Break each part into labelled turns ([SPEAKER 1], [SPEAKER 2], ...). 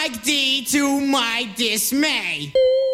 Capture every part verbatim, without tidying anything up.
[SPEAKER 1] Mike D to my dismay.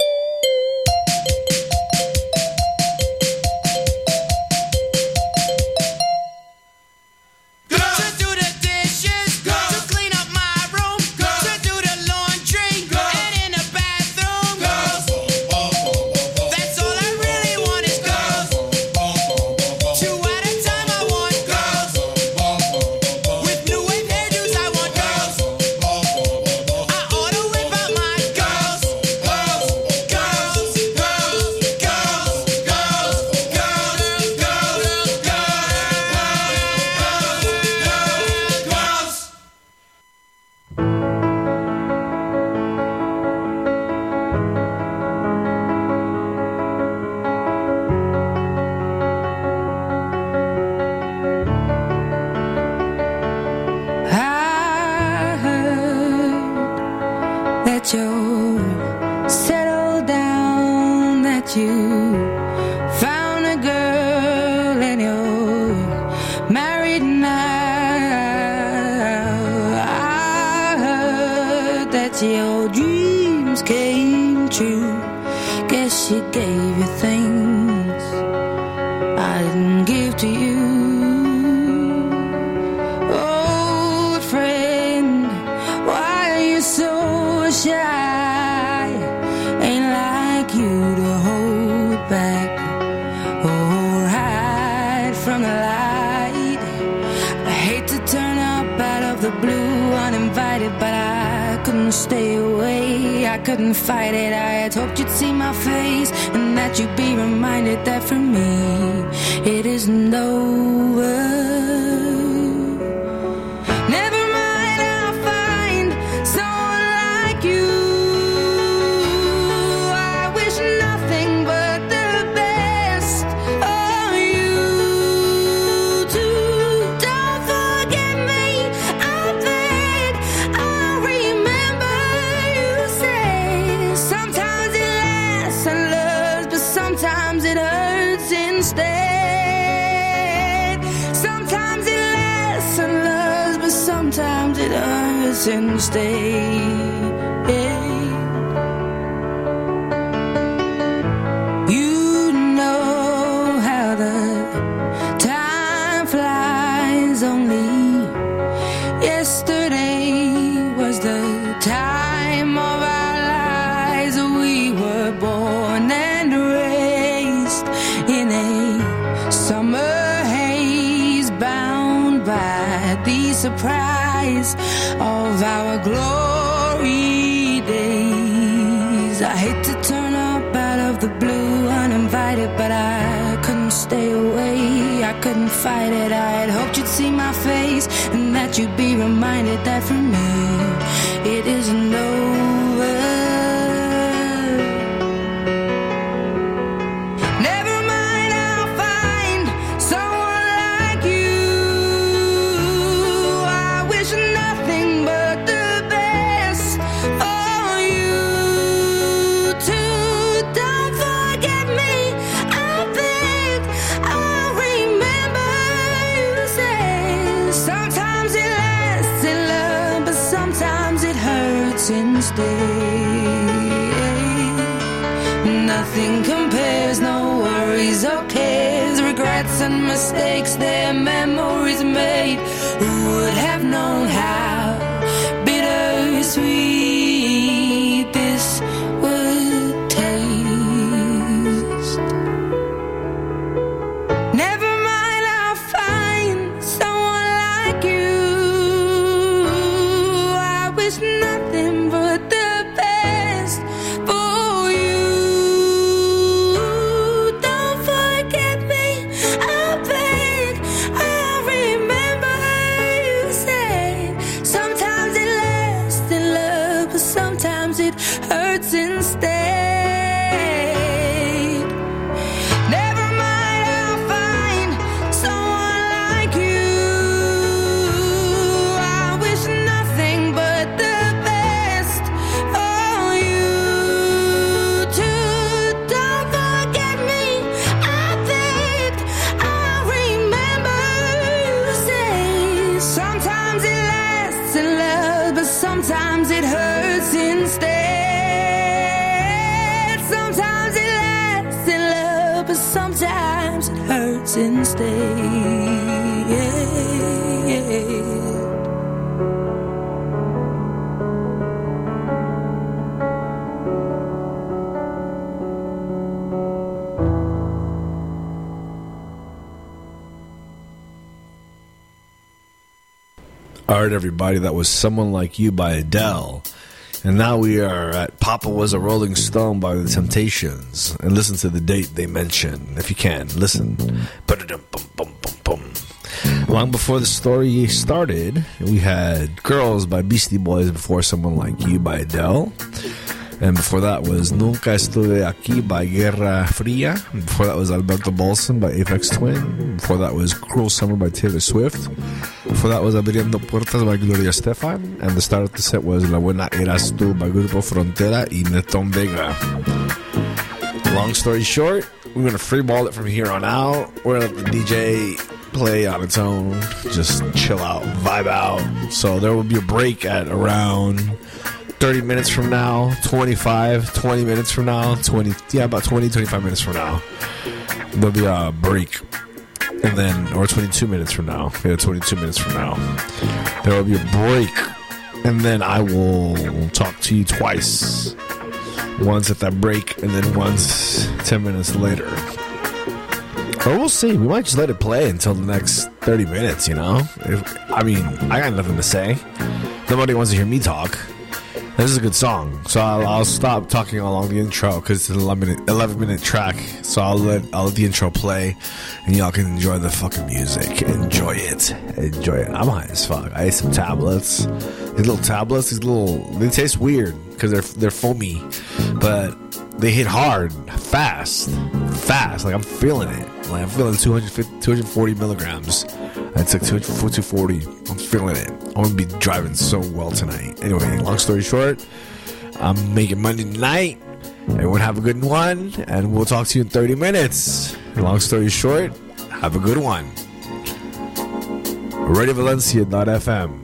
[SPEAKER 2] Nothing compares, no worries or cares, regrets and mistakes, their memories made. Who would have known how bittersweet this would taste? Never mind, I'll find someone like you. I wish nothing but the best for you. Don't forget me, I beg. I remember sometimes it hurts instead.
[SPEAKER 3] All right, everybody, that was Someone Like You by Adele. And now we are at Papa Was a Rolling Stone by The Temptations. And listen to the date they mention, if you can. Listen. Long before the story started, we had Girls by Beastie Boys before Someone Like You by Adele. And before that was Nunca Estuve Aquí by Guerra Fria. Before that was Alberto Bolson by Aphex Twin. Before that was Cruel Summer by Taylor Swift. Before that was Abriendo Puertas by Gloria Estefan. And the start of the set was La Buena Eras Tú by Grupo Frontera y Neton Vega. Long story short, we're going to freeball it from here on out. We're going to let the D J play on its own. Just chill out, vibe out. So there will be a break at around thirty minutes from now, twenty-five, twenty minutes from now, twenty, yeah, about twenty, twenty-five minutes from now. There'll be a break. And then, or twenty-two minutes from now. Yeah, twenty-two minutes from now. There will be a break. And then I will talk to you twice. Once at that break, and then once ten minutes later. Or we'll see. We might just let it play until the next thirty minutes, you know? If, I mean, I got nothing to say. Nobody wants to hear me talk. This is a good song, so I'll, I'll stop talking along the intro because it's an eleven minute, eleven minute track. So I'll let I'll let the intro play, and y'all can enjoy the fucking music. Enjoy it, enjoy it. I'm high as fuck. I ate some tablets. These little tablets, these little they taste weird because they're they're foamy, but they hit hard, fast, fast. Like I'm feeling it. Like I'm feeling two hundred fifty, two hundred forty milligrams. I took two forty. I'm feeling it. I'm going to be driving so well tonight. Anyway, long story short, I'm making Monday night. Everyone have a good one, and we'll talk to you in thirty minutes. Long story short, have a good one. Radio Valencia dot f m.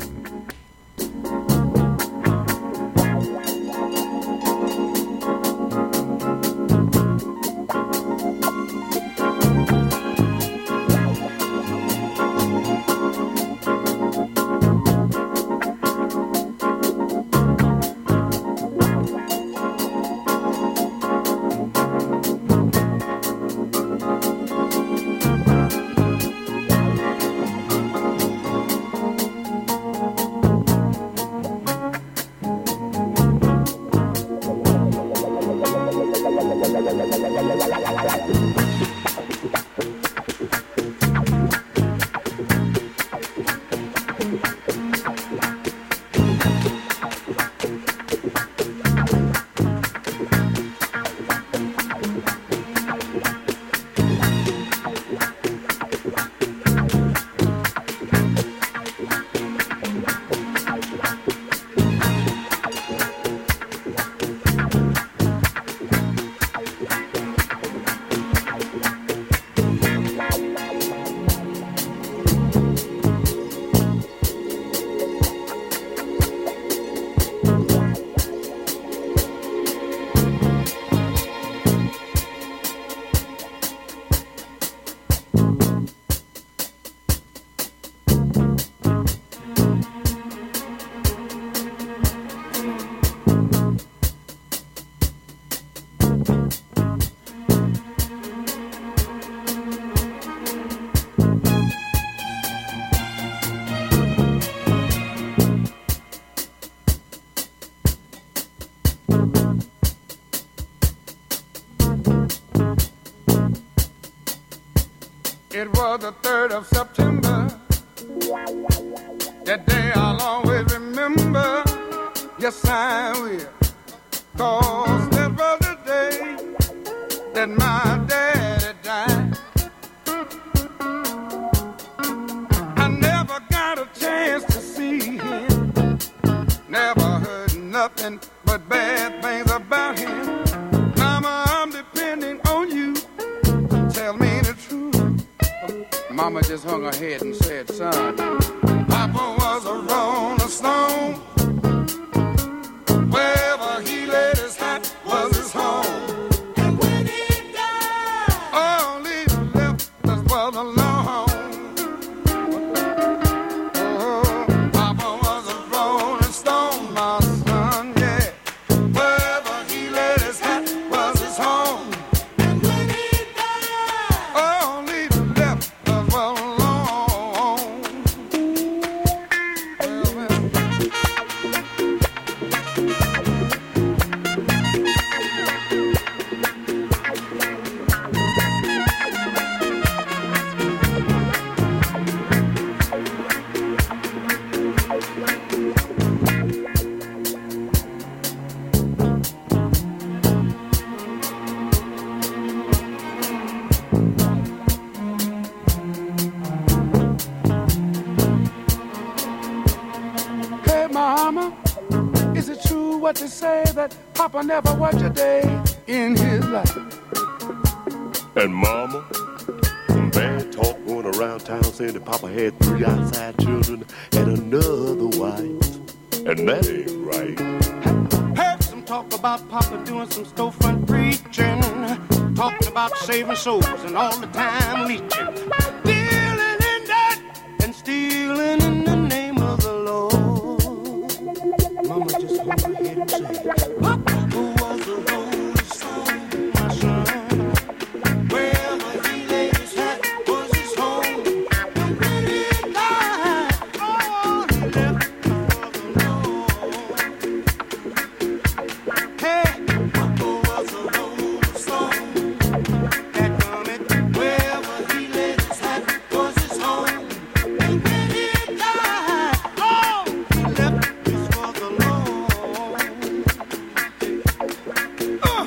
[SPEAKER 4] It was the third of September. That day I'll always remember. Yes, I will. Cause that was the day that my daddy died. I never got a chance to see him. Never heard nothing but bad things about him. Mama, I'm depending on you. Tell me the truth. Mama just hung her head and said, son, Papa was a rolling stone. Wherever he laid his hat was his home. And when he died, only what to say that Papa never worked a day in his life.
[SPEAKER 5] And Mama, some bad talk going around town saying that Papa had three outside children and another wife. And that ain't right.
[SPEAKER 6] Heard some talk about Papa doing some storefront preaching, talking about saving souls and all the time leeching, dealing in that and stealing in the name of the Lord. Mama just hold her head and say, Papa was a rolling stone, my son. Wherever he laid his hat was his home. And when he died, oh, he left for the Lord. Hey, Papa was a rolling stone. That comment, wherever he laid his hat was his home. And when he died, oh, he left this for the Lord. Uh.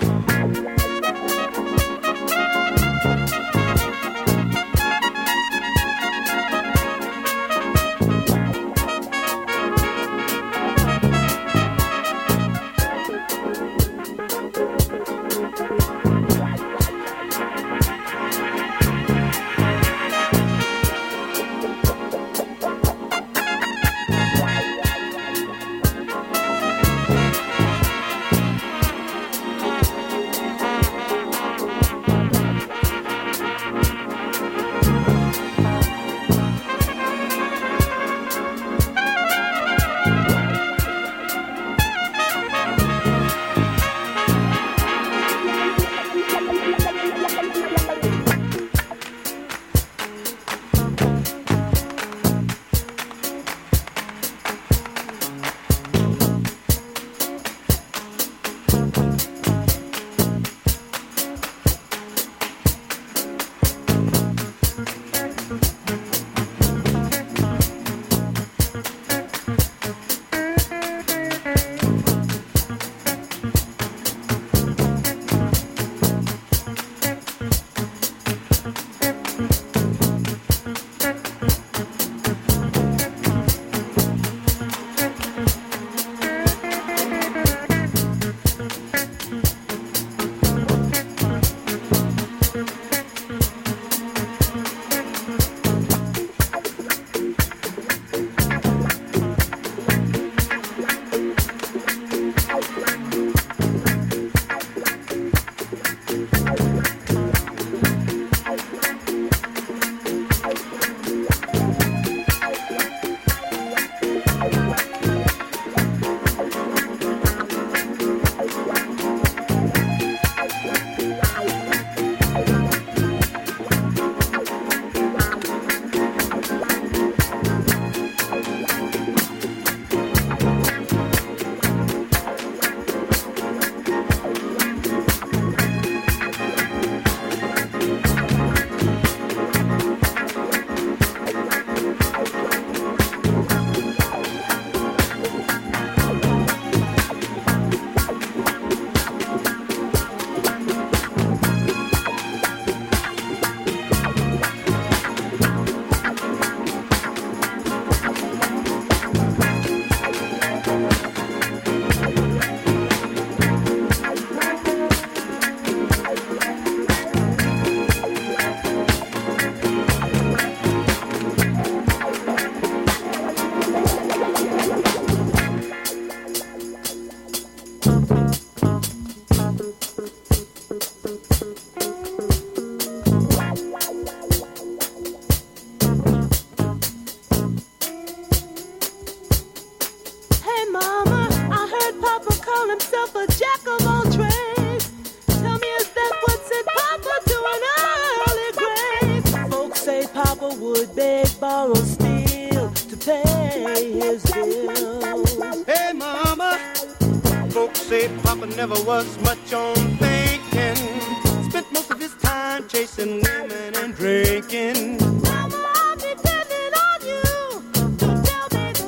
[SPEAKER 7] would beg, borrow, steal to pay his bills.
[SPEAKER 6] Hey, mama, folks say Papa never was much on thinking. Spent most of his time chasing women and drinking.
[SPEAKER 7] Mama, I'm depending on you to tell me the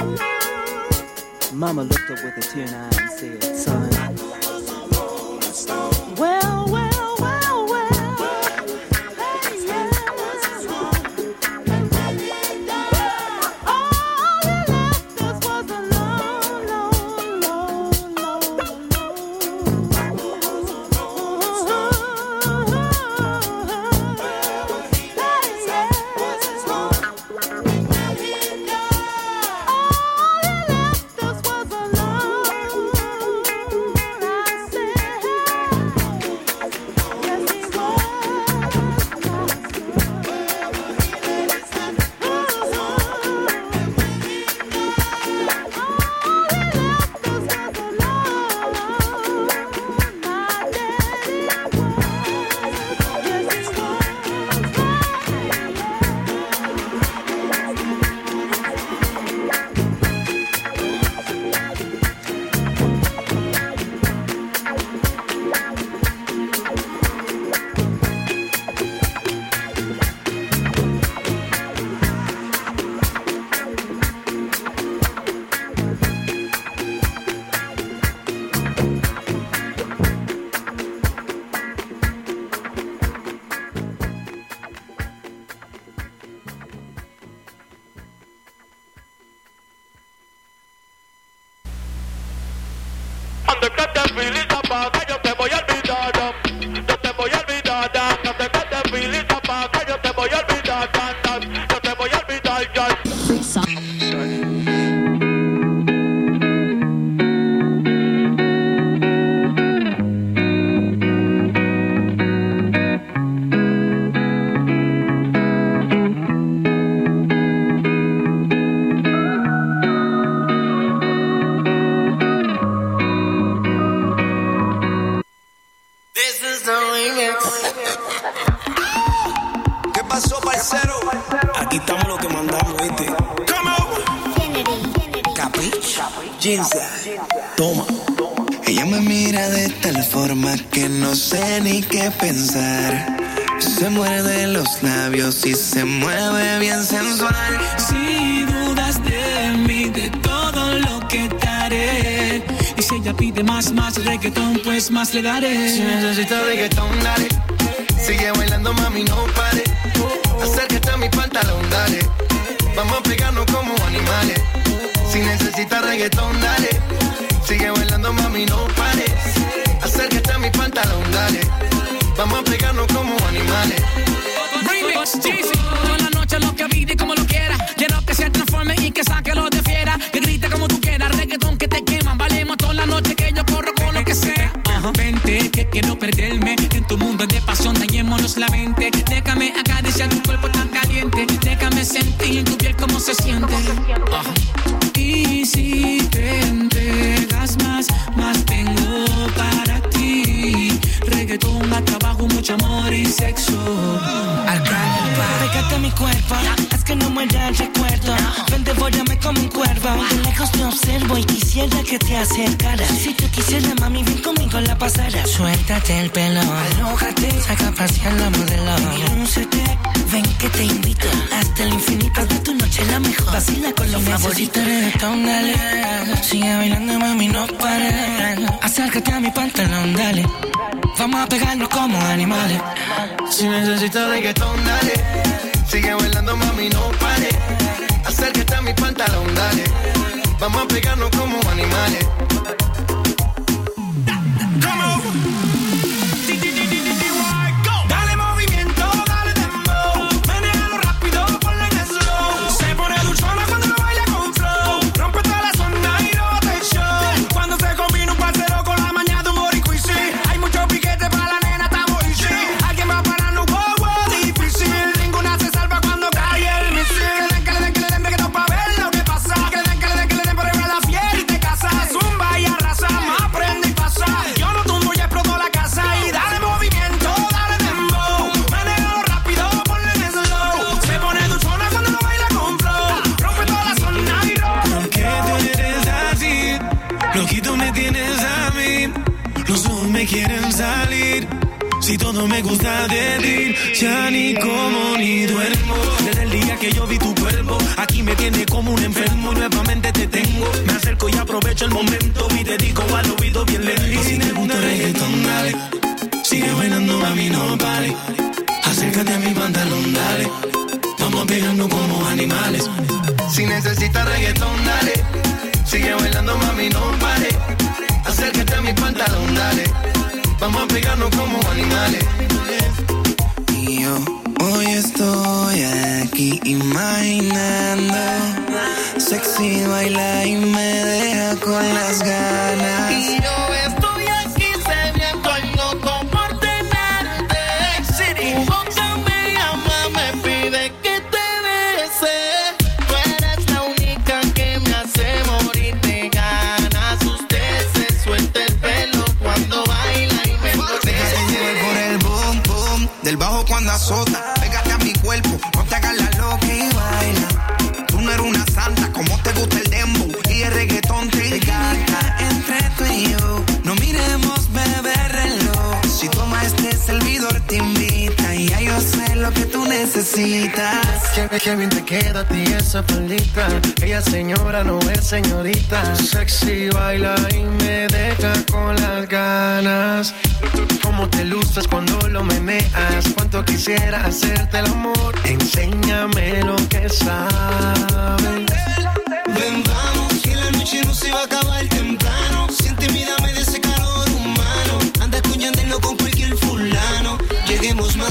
[SPEAKER 7] truth.
[SPEAKER 8] Mama looked up with a tear in her eye and said, son,
[SPEAKER 7] well, well.
[SPEAKER 9] Acércate, filita, pa' que yo te voy a olvidar. Yo te voy a olvidar. Acércate, filita, pa' que yo te voy a olvidar. Yo te voy a olvidar, ya.
[SPEAKER 10] ¿Qué pasó, parcero? Aquí estamos los que mandamos, ¿viste? Come on. Capricho. Ginza. Toma.
[SPEAKER 11] Ella me mira de tal forma que no sé ni qué pensar. Se muerde los labios y se mueve bien sensual.
[SPEAKER 2] Si dudas de mí, de todo lo que te haré. Y si ella pide más, más reggaetón, pues más le daré.
[SPEAKER 11] Si necesitas reggaetón, dale. Sigue bailando, mami, no pare. Acércate a mi pantalón, dale. Vamos a pegarnos como animales. Si necesitas reggaetón, dale. Sigue bailando, mami, no pares. Acércate a mi pantalón, dale. Vamos a pegarnos como animales.
[SPEAKER 2] Remix, Jeezy. Toda la noche lo que pide como lo quiera. Quiero que se transforme y que saque lo de fiera. Que grite como tú quieras, reggaetón que te quema. Valemos toda la noche que yo corro con lo que sea. Uh-huh. Vente, que quiero perderme en tu mundo de pasión, dañémonos la mente. Déjame acariciar tu cuerpo tan caliente. Déjame sentir tu piel como se siente. Uh-huh. Y si te entregas más, más tengo para ti. Reggaetón, más trabajo, mucho amor y sexo.
[SPEAKER 12] Pégate a mi cuerpo, haz que no muera el recuerdo. Ven, devórame como un cuervo. De lejos te observo y quisiera que te acercaras. Si tú quisieras, mami, ven conmigo la pasara. Suéltate el pelo, alójate, saca a pasear la modelo. Lúcete, ven que te invito hasta el infinito de tu noche la mejor. Vacila con los favoritos. Reggaetón, dale. Sigue bailando, mami, no pares. Acércate a mi pantalón, dale. Vamos a pegarnos como animales.
[SPEAKER 11] Si necesitas reggaetón, dale. Sigue bailando, mami, no pare. Acércate a mi pantalón, dale. Vamos a pegarnos como animales.
[SPEAKER 10] Dale movimiento, dale dembow. Menéalo rápido, ponle en slow. Se pone dulzona cuando lo baila con flow. Rompe toda la zona y no te show. Cuando se combina un parcero con la mañana de un boricua y sí. Hay mucho piquete para la nena, estamos y sí. Alguien va a pararnos, wow, wow, difícil. Ninguna se salva cuando cae el misil. Que le den, que le den, que le den reggaetón pa' ver lo que pasa. Que le den, que le den, que le den por arriba la fiel y te casa. Zumba y arrasa, más prende y pasa. Yo no tumbo y exploto la casa. Y dale movimiento, dale dembow. Manéjalo rápido, ponle en slow. Se pone dulzona cuando lo baila con flow. Rompe toda la zona y roll.
[SPEAKER 11] ¿Por qué tú eres así? Loquito me tienes a mí. Los ojos me quieren salir. Si todo me gusta de ti, ya ni como ni duermo. Desde el día que yo vi tu cuerpo, aquí me tiene como un enfermo. Nuevamente te tengo, me acerco y aprovecho el momento. Y te digo al oído bien lento. Si te gusta el reggaetón, dale. Sigue bailando, mami, no pare. Acércate a mi pantalón, dale. Vamos a pegarnos como animales. Si necesitas reggaetón, dale. Sigue bailando, mami, no pare. Acércate a mi pantalón, dale. Vamos a pegarnos como animales.
[SPEAKER 13] Y yo hoy estoy aquí imaginando. Sexy baila y me deja con las ganas.
[SPEAKER 10] Y yo estoy aquí sediento y loco por tenerte. Tu boca me llama, me pide que te bese. Tú eres la única que me hace morir de ganas. Usted se suelta el pelo cuando baila y me enloquece.
[SPEAKER 13] Por el boom boom del bajo cuando azota. Pégate a mi cuerpo, no te hagas la loca y baila. Tú no eres una santa, como te gusta el dembow y el reggaetón te encanta. Entre tú y yo, no miremos beber reloj. Si toma este servidor te invita y ya yo sé lo que tú necesitas.
[SPEAKER 11] Qué, qué bien te queda a ti esa faldita. Ella señora no es señorita. Sexy baila y me deja con las ganas. Cómo te luces cuando lo meneas. Cuánto quisiera hacerte el amor. Enséñame lo que sabes.
[SPEAKER 10] Ven, vamos, que la noche no se va a acabar temprano. Siente, mírame de ese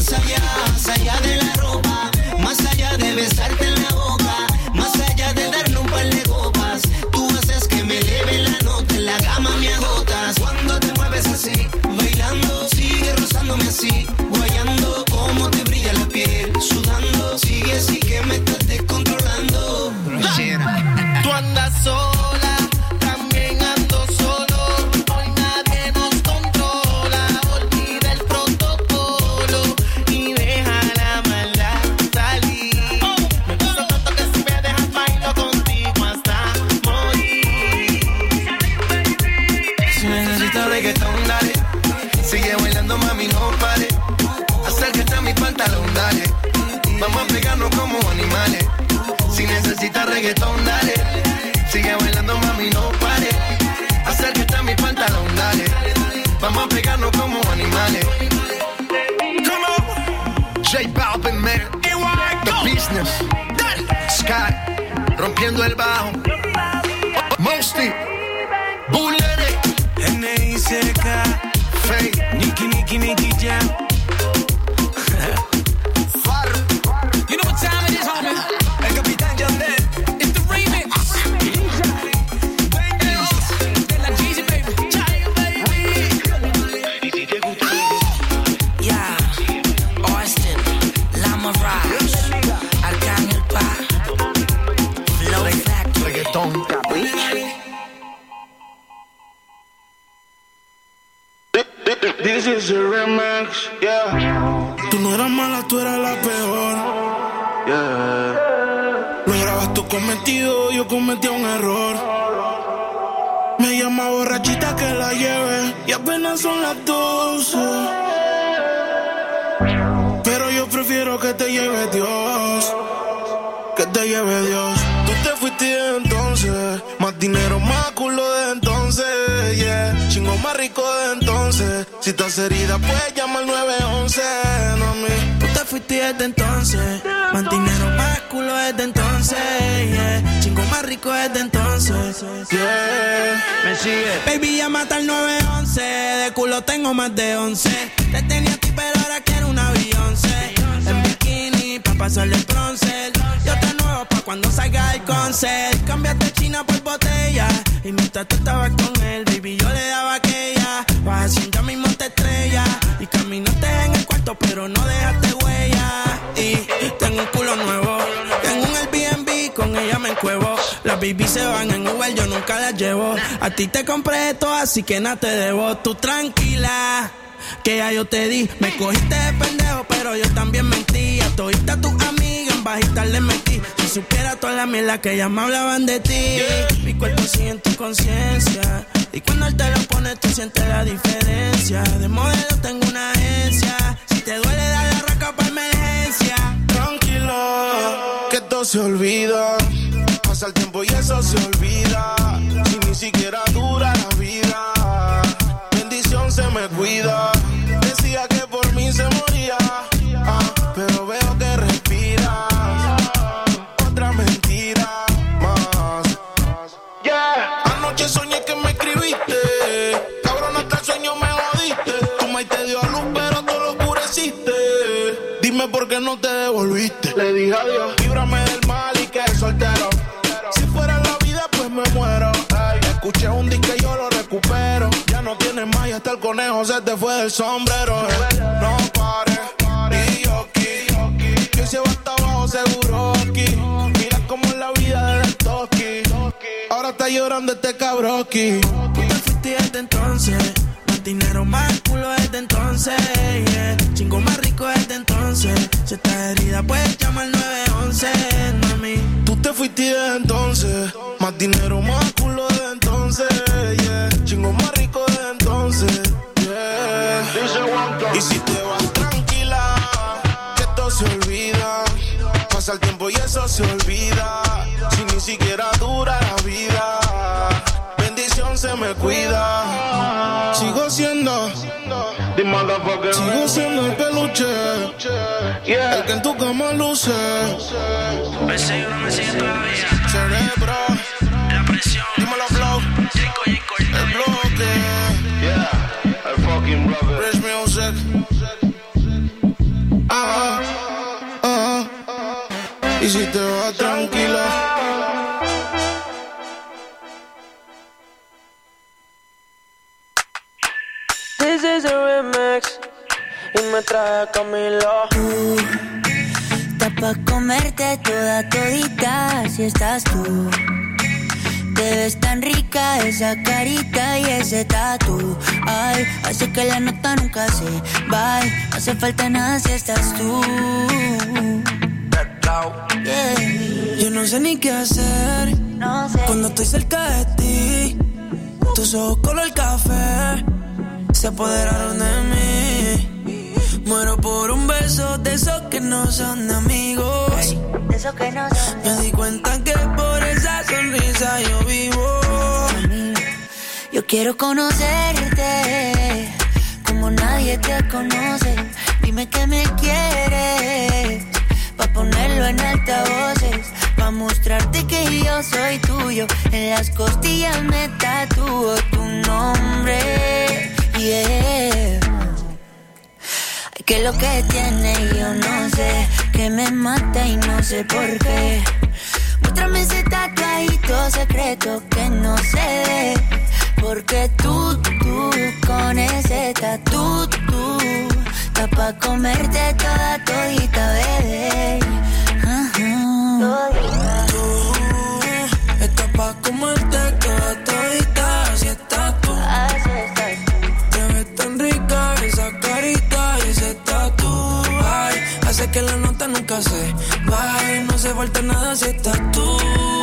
[SPEAKER 14] más allá, más allá de la ropa, más allá de besarte en la boca, más allá de darle un par de copas. Tú haces que me eleve la nota, en la cama me agotas. Cuando te mueves así, bailando, sigue rozándome así, guayando, como te brilla la piel, sudando, sigue así que me estás descontrolando.
[SPEAKER 15] Tú andas sola, también ando solo, hoy nadie nos controla, olvida el protocolo y deja la maldad salir. Me gusta tanto que si me dejas bailo contigo hasta morir.
[SPEAKER 14] Si necesitas reggaetón, dale, sigue bailando, mami, no pare. Acércate a mi pantalón, dale, vamos a pegarnos como animales. Si necesitas reggaetón, dale, sigue bailando, mami, no pare. Acércate a mi pantalón, dale, vamos a pegarnos como animales. Come on, J Balvin, man, The Business, Sky, rompiendo el bajo, Mosty, Bullet,
[SPEAKER 11] N I C K,
[SPEAKER 14] Faye,
[SPEAKER 11] Nicky, Nicky, Nicky Jam.
[SPEAKER 2] You know what time it is, homie?
[SPEAKER 14] El Capitán Yandel.
[SPEAKER 2] It's the remix. De la Jeezy, baby.
[SPEAKER 12] Yeah, Austin, Lama Rise, Arcángel Pa, Flow Factory.
[SPEAKER 14] Reggaetón.
[SPEAKER 15] This is a remix, yeah.
[SPEAKER 11] Tú no eras mala, tú eras la peor.
[SPEAKER 15] Yeah.
[SPEAKER 11] Lo grabas tú cometido, yo cometí un error. Me llama borrachita que la lleve y apenas son las doce. Pero yo prefiero que te lleve Dios, que te lleve Dios. Tú te fuiste de entonces, más dinero, más culo de entonces, yeah. Chingo más rico de entonces. Si estás herida, puedes llamar al nueve once, no me. Tú te fuiste desde entonces, más dinero, más culo desde entonces, yeah. Chingo más rico desde entonces, yeah.
[SPEAKER 14] Me sigue.
[SPEAKER 16] Baby, llámate al nueve once, de culo tengo más de once. Te tenía a ti, pero ahora quiero una Beyoncé. En bikini, pa' pasarle el bronce. Yo te nuevo pa' cuando salga el concert. Cambiaste China por botella, y mientras tú estabas con él, baby, yo le daba aquella. Vas haciendo mismo te estrella, y caminaste en el cuarto, pero no dejaste huella. Y tengo un culo nuevo, tengo un Airbnb, con ella me encuevo. Las baby se van en Uber, yo nunca las llevo. A ti te compré esto, así que nada te debo. Tú tranquila, que ya yo te di. Me cogiste de pendejo, pero yo también mentí. A todita tus amigas en bajita le metí. Si supiera toda la mierda que ellas me hablaban de ti. Mi cuerpo sigue en tu conciencia, y cuando él te lo pone tú sientes la diferencia. De modelo tengo una agencia, si te duele dar la raca pa' emergencia.
[SPEAKER 11] Tranquila, que todo se olvida. Pasa el tiempo y eso se olvida. Si ni siquiera dura la vida, bendición se me cuida. Decía que por mí se moría, ah, pero veo que respiras. Otra mentira más, yeah. Anoche soñé que me escribiste, cabrón, hasta el sueño me jodiste. Tu maíz te dio a luz, pero tú lo oscureciste. Dime por qué no te devolviste.
[SPEAKER 15] Le dije adiós,
[SPEAKER 11] líbrame del mal y que soltero. Si fuera la vida, pues me muero. Ay, escuché un disco y yo lo recupero. Ya no tienes más y hasta el conejo se te fue del sombrero. Eh. No pares, y yo aquí, que se va hasta abajo seguro aquí. Mira cómo es la vida del toki. Ahora está llorando este cabroki.
[SPEAKER 16] Tú te fuiste desde entonces, más dinero, más culo desde entonces, yeah. Chingo más rico desde entonces. Si estás herida, puedes llamar al nueve once, mami.
[SPEAKER 11] Tú te fuiste desde entonces, más dinero, más culo desde entonces, yeah. Chingo más rico desde entonces, yeah. Y si te vas tranquila, que esto se olvida. Pasa el tiempo y eso se olvida. Si ni siquiera dura la vida, bendición se me cuida. Sigo siendo Sigo siendo el peluche, yeah. El que en tu cama luce.
[SPEAKER 12] Me sigue, no me sigue todavía.
[SPEAKER 11] Cerebro,
[SPEAKER 12] la presión.
[SPEAKER 11] Dímelo, Flow. El bloque,
[SPEAKER 15] yeah. El fucking brother.
[SPEAKER 11] Rich Music.
[SPEAKER 14] Y si te vas tranquila.
[SPEAKER 17] This is a remix y me trae Camilo.
[SPEAKER 18] Tú, está pa' comerte toda todita si estás tú. Te ves tan rica esa carita y ese tatu. Ay, hace que la nota nunca se va. No hace falta nada si estás tú.
[SPEAKER 16] Yeah. Yo no sé ni qué hacer
[SPEAKER 18] no sé.
[SPEAKER 16] Cuando estoy cerca de ti. Tus ojos color café se apoderaron de mí. Muero por un beso de esos que no son amigos.
[SPEAKER 18] Ay, de esos que no son.
[SPEAKER 16] Me di cuenta que por esa sonrisa yo vivo.
[SPEAKER 18] Yo quiero conocerte como nadie te conoce. Dime que me quieres pa' ponerlo en altavoces, pa' mostrarte que yo soy tuyo. En las costillas me tatúo tu nombre. Yeah. Ay, que lo que tiene yo no sé, que me mata y no sé por qué. Muéstrame ese tatuadito secreto que no se ve. Porque tú, tú, con ese tatu, tú, está pa' comerte toda todita, bebé.
[SPEAKER 16] Todita. Tú, está pa' comerte toda todita, si estás tú.
[SPEAKER 18] Así estás tú.
[SPEAKER 16] Te ves tan rica esa carita y ese tatu. Ay, hace que la nota nunca se baje. No hace falta nada si estás tú.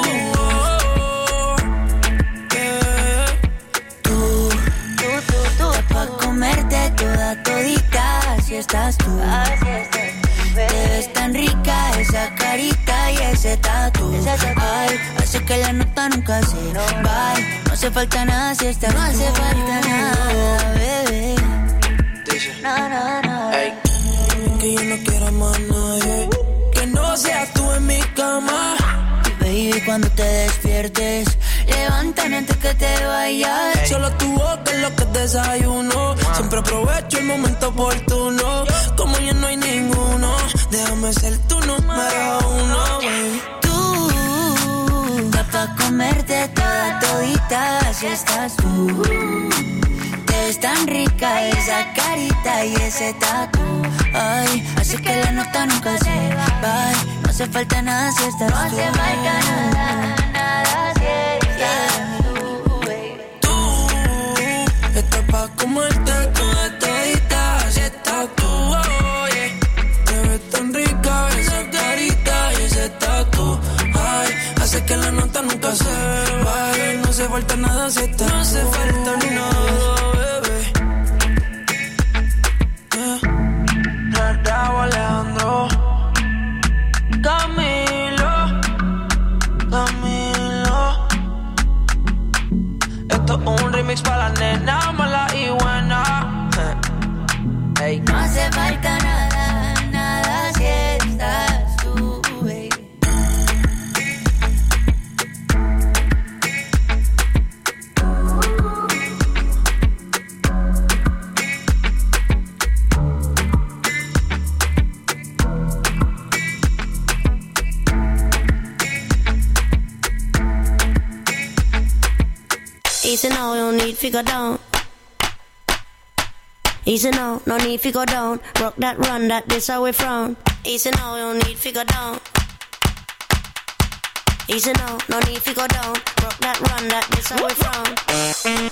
[SPEAKER 18] Comerte toda todita si estás tú. Así estás tú, bebé. Te ves tan rica esa carita y ese tatu. Ay, hace que la nota nunca se va. No hace falta nada si estás tú. No hace falta nada, bebé. No, no, no.
[SPEAKER 16] Ey. Que yo no quiero más nadie que no seas tú en mi cama.
[SPEAKER 18] Baby, cuando te despiertes, levántame antes que te vayas.
[SPEAKER 16] Hey. Solo tu boca es lo que desayuno. Wow. Siempre aprovecho el momento oportuno. Como ya no hay ninguno, déjame ser tu número uno, baby.
[SPEAKER 18] Tú, da pa' comerte toda todita si estás tú. Te ves tan rica esa carita y ese tatu. Ay, así que la nota nunca se va. No hace falta nada si estás tú. No hace falta nada, nada si estás tú, baby.
[SPEAKER 16] Tú, estás pa' comerte toda todita si estás tú, oh, yeah. Te ves tan rica esa carita y ese tatu. Ay, hace que la nota nunca se va. No hace falta nada si estás tú. No hace falta nada. Alejandro, Camilo, Camilo. Esto es un remix para la nena mala y buena. Hey.
[SPEAKER 18] No hace falta nada, nada si estás tú, baby.
[SPEAKER 19] Easy now, no need to go down. Easy now, no need to go down. Rock that run, that this how we frown. Easy now, no need to go down. Easy now, no need to go down. Rock that run, that this how we frown.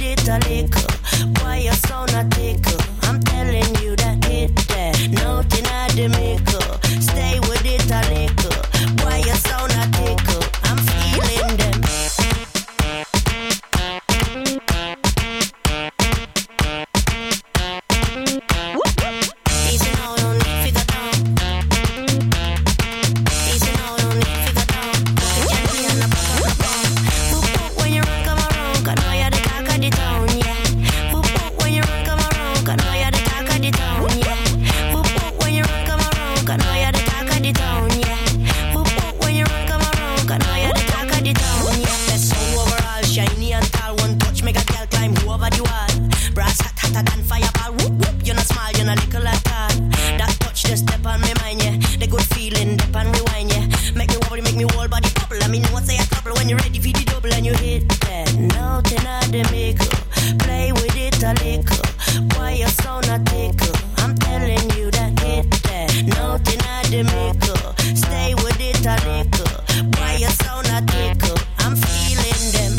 [SPEAKER 19] Nothing tickle like that. That touch just step on me mind, yeah. The good feeling, step and rewind, yeah. Make me wobble, make me whole body bubble. I mean, you want say a couple when you're ready for the double and you hit that. Nothing I the make play with it a little. Why you so not tickle? I'm telling you that hit that. Nothing I the make stay with it a little. Why you so not tickle? I'm feeling them.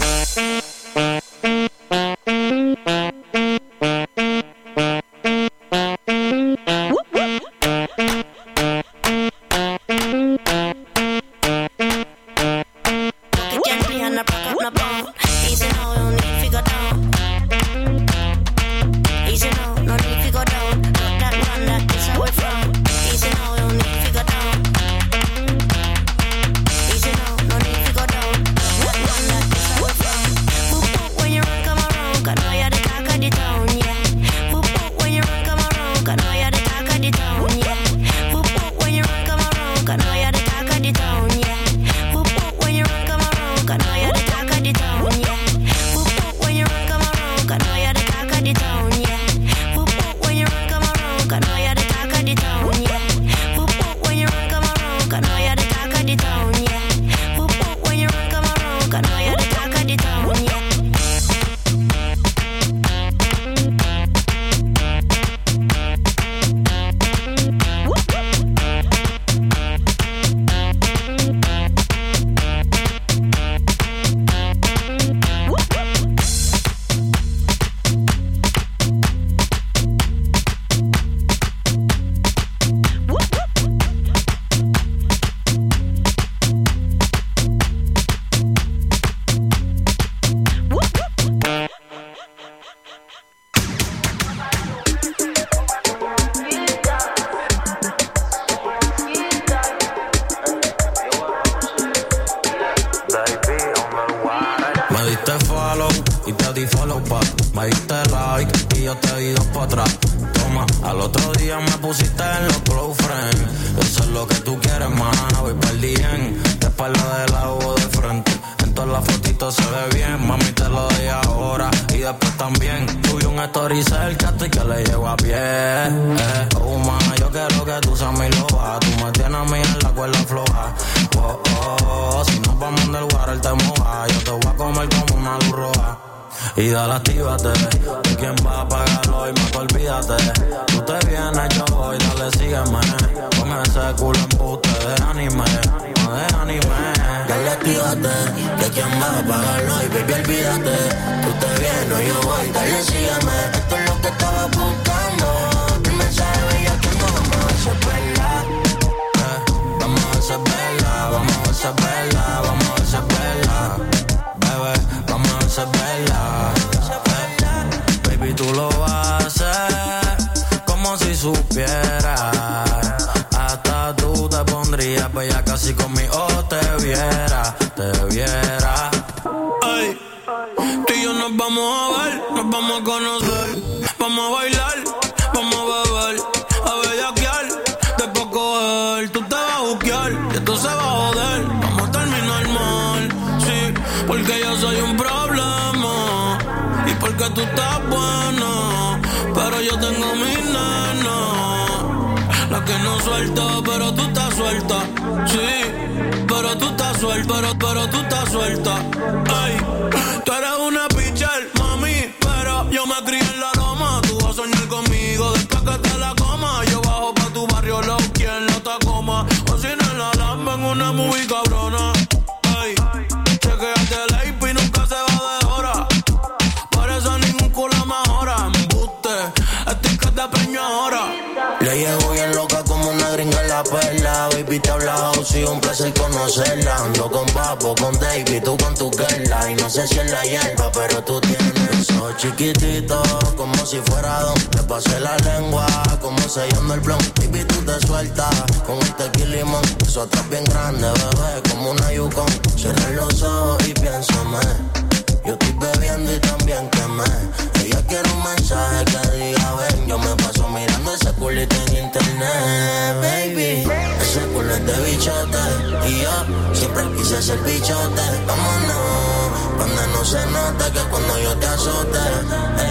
[SPEAKER 20] Ando con Papo, con David, tú con tu Kerla. Y no sé si es la hierba, pero tú tienes ojos chiquititos, como si fuera don. Te pasé la lengua, como sellando el blon. Baby, tú te sueltas con el tequila y limón. Eso atrás bien grande, bebé, como una Yukon. Cierra los ojos y piénsame. Yo estoy bebiendo y también quemé. Ella quiere un mensaje que diga ven. Yo me paso mirando ese culito en internet, baby. Ese culo es de bichote. Y yo siempre quise ser bichote. Vámonos, donde no se note que cuando yo te azote, eh.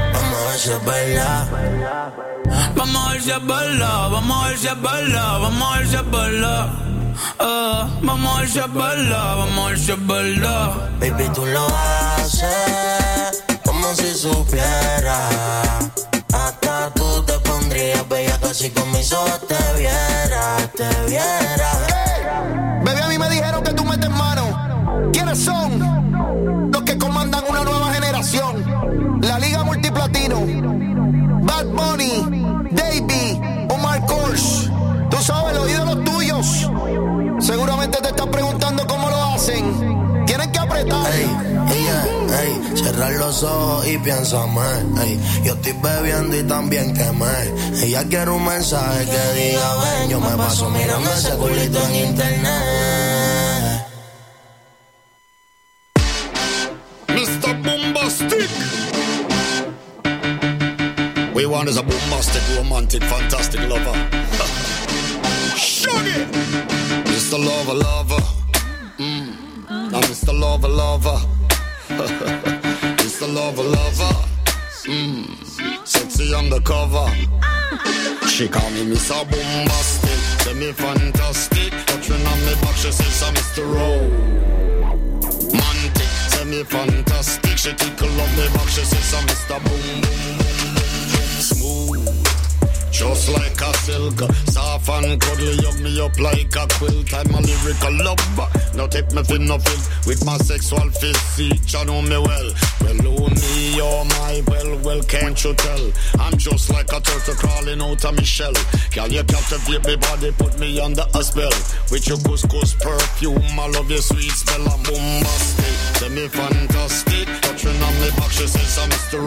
[SPEAKER 20] Vamos a ver si es verdad.
[SPEAKER 16] Vamos a ver si es verdad, vamos a ver si es verdad, vamos a ver si es verdad. Uh, vamos a ver si es verdad, vamos a ver si es verdad.
[SPEAKER 20] Baby, tú lo haces como si supieras. Hasta tú te pondrías bella casi con mis ojos te viera, te viera.
[SPEAKER 14] Hey, baby, a mí me dijeron que tú metes mano. ¿Quiénes son? Los que comandan una nueva generación. La Liga Multiplatino. Bad Bunny, Davey, Omar Kors. Tú sabes, los ídolos tuyos. Seguramente te estás preguntando cómo lo hacen. Tienen que apretar.
[SPEAKER 20] Ey, ella, ey, cerrar los ojos y piénsame. Ey, yo estoy bebiendo y también quemé. Ella quiere un mensaje que diga ven. Yo me paso mirando ese culito en internet.
[SPEAKER 21] mister Bombastic. We want is a bombastic, romantic, fantastic lover. Shuggy! mister Lover, lover. Mm. Now mister Lover, lover. mister Lover, lover. Mm. Sexy undercover. She call me Mister Bombastic. Say me fantastic. Touching on me back, she says I'm Mister Romantic. Say me fantastic. She tickle on me back, she says I'm Mister Boom Boom Boom Boom. Smooth, just like a silk. Soft and cuddly, hug me up like a quilt. I'm a lyrical lover. Now take me fin no fit with my sexual physique. You know me well. Well, oh me, oh my, well, well, can't you tell? I'm just like a turtle crawling out of my shell. Girl, you captivate me body, put me under a spell. With your couscous perfume, I love your sweet smell. I'm bombastic, say me fantastic. Touching on me back, she says I'm Mister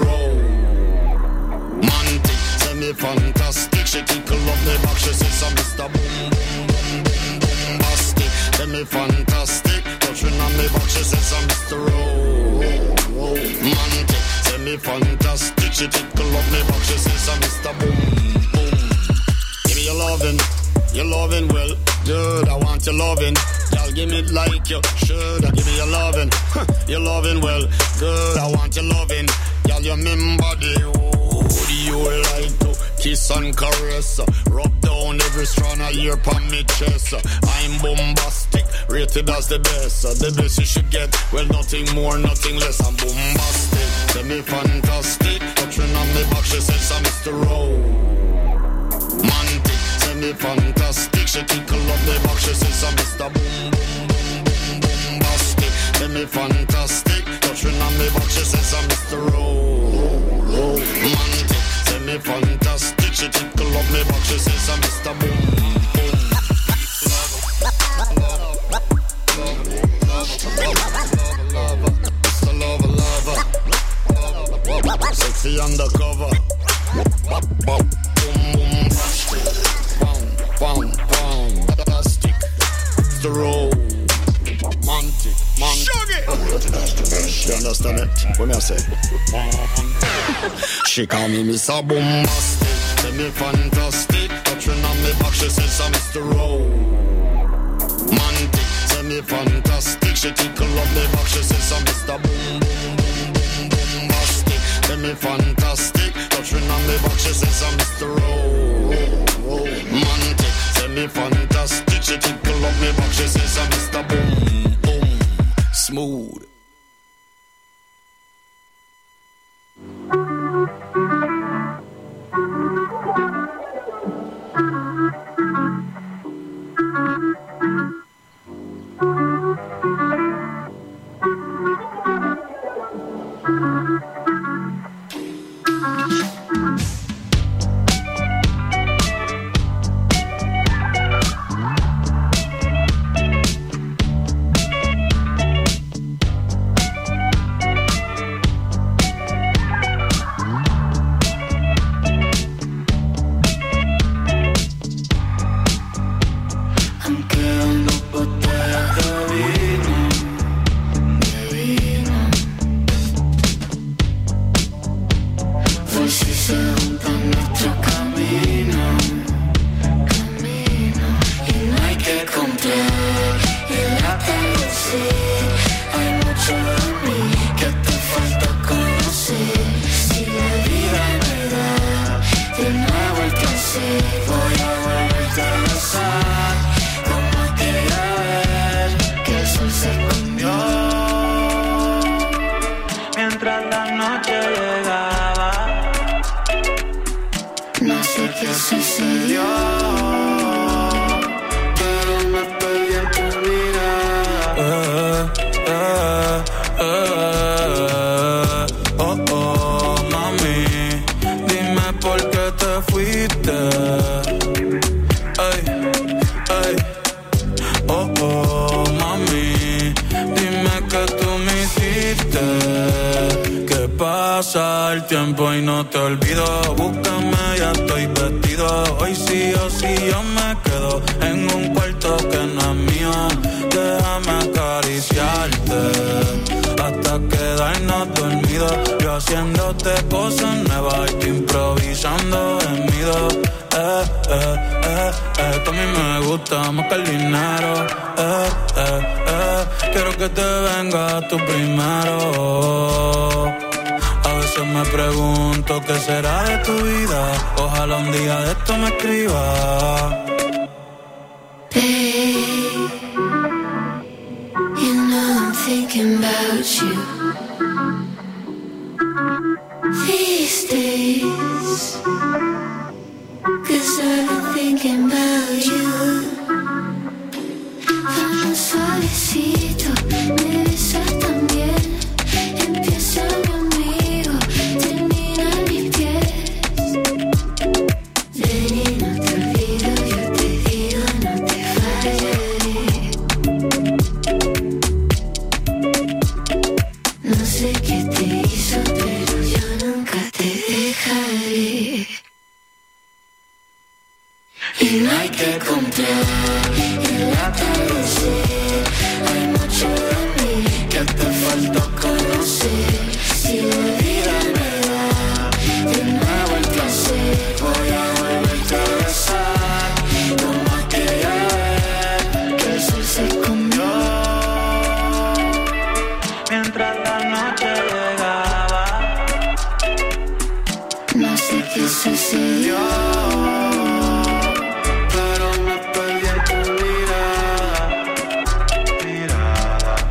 [SPEAKER 21] Romantic. Say me fantastic, she tickle up me back, she says I'm Mister Boom Boom Boom Boom Bombastic. Say me fantastic, touching on me back, she says I'm Mister Romantic. Say me fantastic, she tickle up me back, she says I'm Mister Boom Boom. Give me your lovin', your lovin' well, good, I want your lovin'. Y'all give me it like you should, I give me your lovin', your lovin' well, good, I want your lovin'. Y'all you remember the would you like to kiss and caress, rub down every strand of your upon me chest. I'm bombastic, rated as the best, the best you should get, well nothing more, nothing less. I'm bombastic, say me fantastic, touching on me back, she says I'm Mister Romantic. Say me fantastic, she tickle up me back, she says I'm Mister Boom Boom Boom Boom Bombastic. Say me fantastic, touching on me back, she says I'm Mister Romantic. Say me fantastic, she tickle up me back, she says I'm Mister Boom Boom. Mister Lover, lover. Sexy undercover. Bop, bop, boom, boom, pound, pound, pound, plastic, the road, romantic, man. You understand it? What me I say? She call me Mister Bombastic, say me fantastic. Touching on me back, she says I'm Mister Romantic. Say me fantastic, she tickle up me back, she says I'm Mister Boom Boom Boom Boom Bombastic. Say me fantastic, touching on me back, she says I'm Mister Romantic. Say me fantastic, she tickle up me back, she says I'm Mister Boom Boom. Smooth.
[SPEAKER 18] voy a volverte a besar, como aquella vez que el sol se escondió.
[SPEAKER 16] Mientras la noche llegaba,
[SPEAKER 18] no sé qué sucedió, pero me perdí en tu mirada.
[SPEAKER 16] eh, eh, eh, oh, oh, mami, dime por qué te fuiste. Ay, ay, oh, oh, mami, dime que tú me hiciste. Que pasa el tiempo y no te olvido. Búscame, ya estoy vestido. Hoy sí o sí yo me quedo en un cuarto que no es mío. Déjame acariciarte hasta quedarnos dormidos. Yo haciéndote cosas nuevas y tú improvisando en mi dos. Eh, eh, eh, eh, que a mí me gusta más que el dinero. Eh, eh, eh, quiero que te venga tú primero. A veces me pregunto qué será de tu vida. Ojalá un día de esto me escriba.
[SPEAKER 18] Babe, you know I'm thinking about you these days, 'cause I've been thinking about you. Vamos suavecito, me besas también. Empieza mi amigo, termina en mis pies. Ven y no te olvido, yo te digo, no te fallaré. No sé qué te hizo, pero yo nunca te dejaré. Y no hay que comprar el atardecer. Hay mucho de mí que te faltó conocer. Si la vida me da de nuevo el placer, voy a volverte a besar, como aquella vez que el sol se escondió.
[SPEAKER 16] Mientras la noche llegaba,
[SPEAKER 18] no sé qué sucedió, pero me perdí en tu mirada, mirada.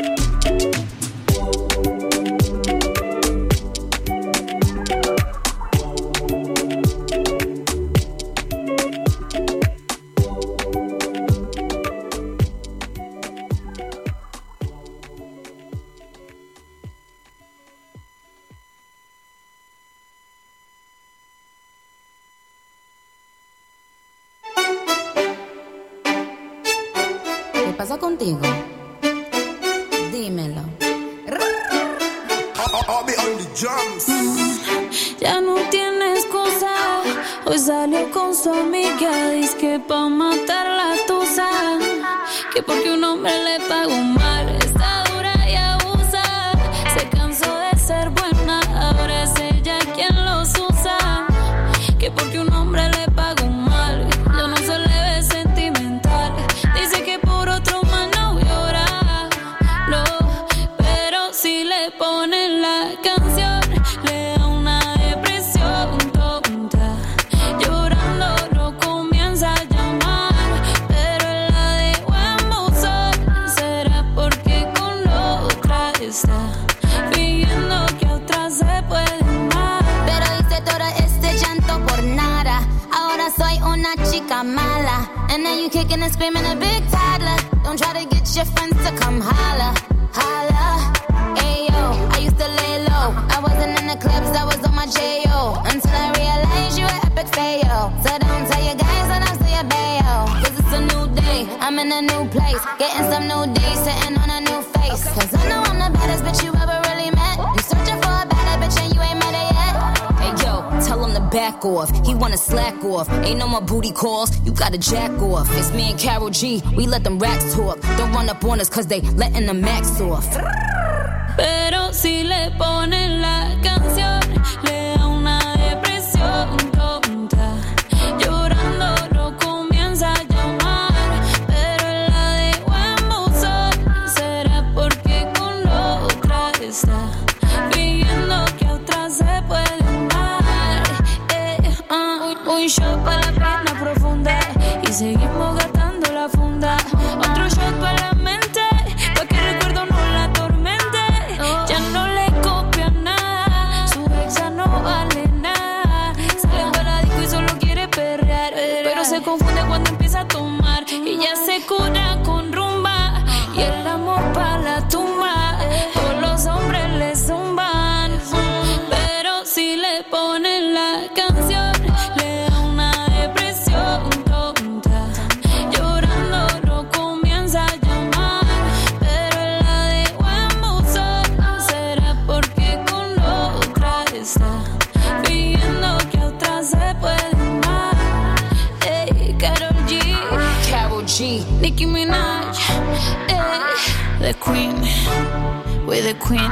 [SPEAKER 1] ¿Qué pasa contigo? Dímelo.
[SPEAKER 22] Ya no tiene excusa. Hoy salió con su amiga. Dice que pa' matar la tusa, que porque un hombre le pagó mal, está dura y abusa. Se cansó de ser buena, ahora es ella quien los usa. Que porque un hombre le pagó mal, yo no se le ve sentimental. Dice que por otro más no llora, no, pero si le ponen la canción, le da una depresión tonta. Llorando no comienza a llamar, pero él la dejó en buzón. Será porque con otra está fingiendo que a otra se puede amar.
[SPEAKER 1] Pero hice todo este llanto por nada. Ahora soy una chica mala. And now you kicking and screaming a big toddler. Don't try to get your friends to come holla, holla. Ayo, I used to lay low. I wasn't in the clubs, I was on my J O. Until I realized you were epic fail. So don't tell your guys that I'm still your bayo. 'Cause it's a new day, I'm in a new place. Getting some new days, sitting on a new face. 'Cause I know I'm the baddest bitch you ever really met. You searching for a better bitch and you ain't met her yet. Hey yo, tell him to back off. He wanna slack off. Ain't no more booty calls, you gotta jack off. It's me and Karol G, we let them racks talk. Don't run up on us 'cause they letting the max off.
[SPEAKER 22] Pero si le ponen la canción, le da una depresión tonta. Llorando no comienza a llamar, pero él la dejó en buzón. Será porque con otra está fingiendo que a otra se puede amar. Eh, uh, un shot para la y seguimos gastando la funda. Otro shot para la mente, pa' que el recuerdo no la atormente. Ya no le copia nada, su ex ya no vale nada. Sale para la disco y solo quiere perrear, pero se confunde cuando empieza a tomar. Y ya se cura con rumba y el amor pa' la tumba. Todos los hombres le zumban, pero si le ponen la canción le da una depresión tonta. Llorando no comienza a llamar, pero la dejo en buzón. ¿Será porque con otra está fingiendo que a otra se puede amar? Ey, Karol G, Karol G, Nicki Minaj, ey, the queen, we're the queen.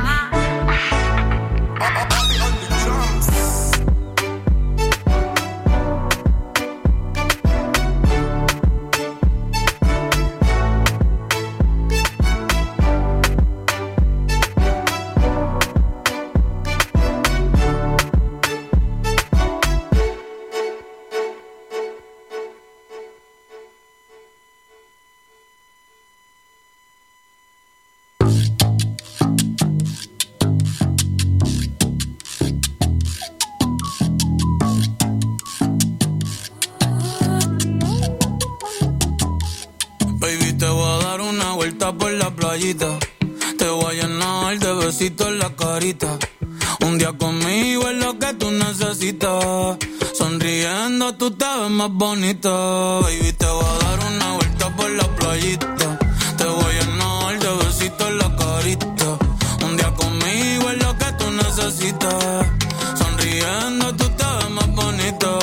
[SPEAKER 16] Por la playita, te voy a llenar de besitos en la carita. Un día conmigo es lo que tú necesitas. Sonriendo tú te ves más bonita. Baby, te voy a dar una vuelta por la playita. Te voy a llenar de besitos en la carita. Un día conmigo es lo que tú necesitas. Sonriendo tú te ves más bonita.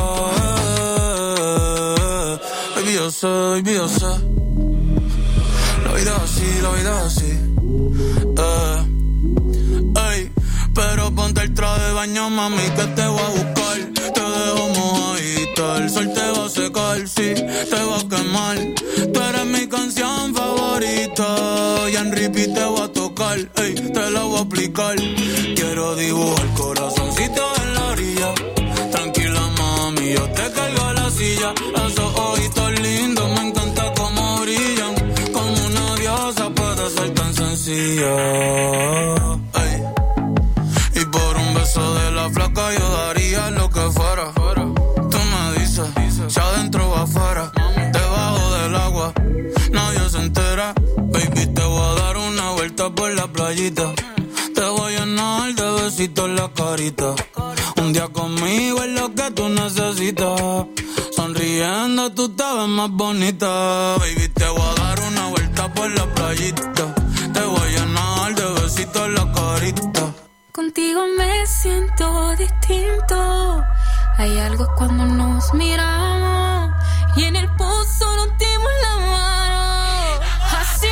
[SPEAKER 16] Baby, yo sé, baby, yo sé. La vida es así, la vida es así. Eh, ey, pero ponte el traje de baño, mami, que te voy a buscar. Te dejo mojadita, el sol te va a secar, sí, te va a quemar. Tú eres mi canción favorita y en repeat te voy a tocar, ey, te la voy a aplicar. Quiero dibujar corazoncito en la orilla. Tranquila, mami, yo te cargo a la silla. Esos ojitos lindos, me encanta cómo brillan. Puede ser tan sencilla. Ey. Y por un beso de la flaca yo daría lo que fuera. Tú me dices, si adentro o afuera, debajo del agua, nadie se entera. Baby, te voy a dar una vuelta por la playita. Te voy a llenar de besitos en la carita. Un día conmigo es lo que tú necesitas. Sonriendo tú te ves más bonita. Baby, te voy a dar una vuelta por la playita. Te voy a llenar de besitos en la carita.
[SPEAKER 22] Contigo me siento distinto. Hay algo cuando nos miramos y en el pozo nos dimos la mano. Así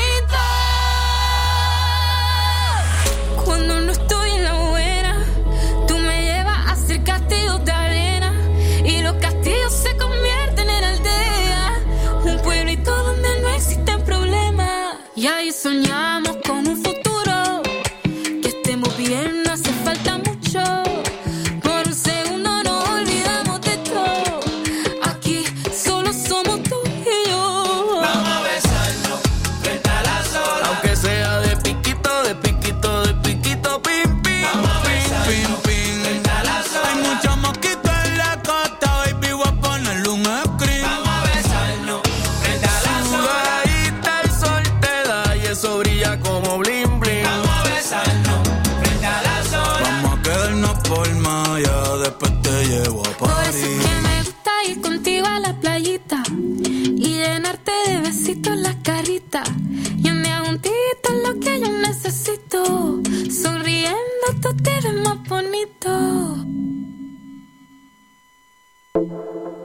[SPEAKER 22] da. Cuando no estoy en la buena, tú me llevas a hacer castillos de arena y los castillos se convierten en aldea, un pueblito donde no existen problemas. Y ahí soñamos con un futuro, que estemos bien, no hace falta mucho. Por un segundo nos olvidamos de todo. Aquí solo somos tú y yo.
[SPEAKER 10] Vamos a besarnos frente a la sola,
[SPEAKER 16] aunque sea de piquito, de piquito, de piquito, pim, pim.
[SPEAKER 10] Vamos a besarnos
[SPEAKER 16] pim, pim.
[SPEAKER 10] frente a la sola.
[SPEAKER 16] Hay muchos mosquitos en la costa, baby, voy a ponerle un